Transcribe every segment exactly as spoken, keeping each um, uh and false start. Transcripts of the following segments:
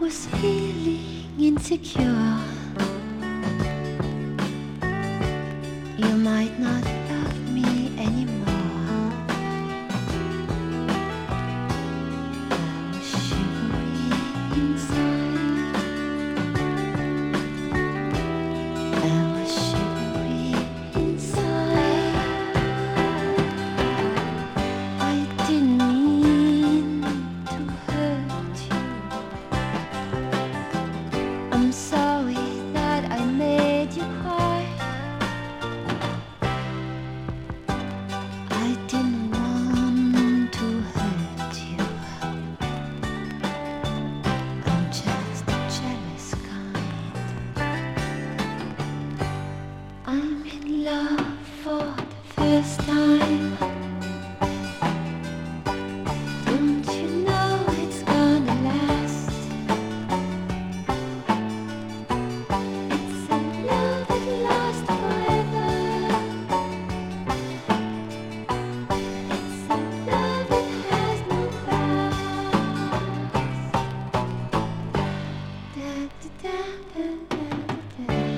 was feeling insecure. You might not love me anymore. I was shivering inside. I was shivering inside. I didn't mean to hurt you. I'm sorry that I made you cry. I didn't want to hurt you. I'm just a jealous kind. I'm in love for the first time. Don't you know it's gonna last? It's a love that lasts forever. It's a love that has no past. Da da da da da da.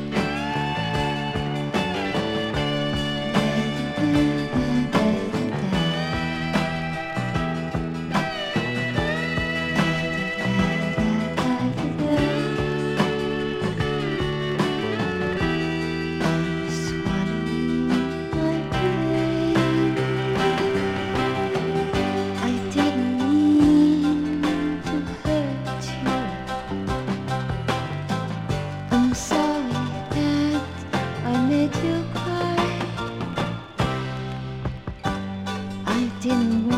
I'm sorry that I made you cry. I didn't